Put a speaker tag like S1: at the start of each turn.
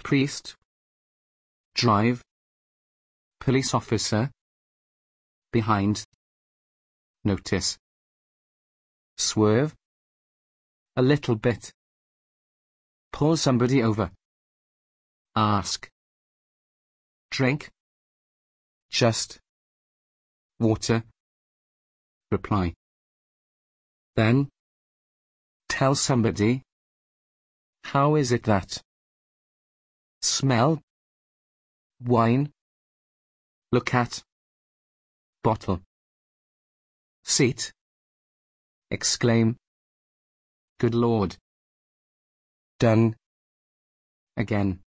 S1: priest, drive, police officer, behind, notice, swerve, a little bit, pull somebody over, ask, drink, just, water, reply. Then, tell somebody, how is it that? Smell, wine, look at, bottle, seat, exclaim, good Lord. Done, again.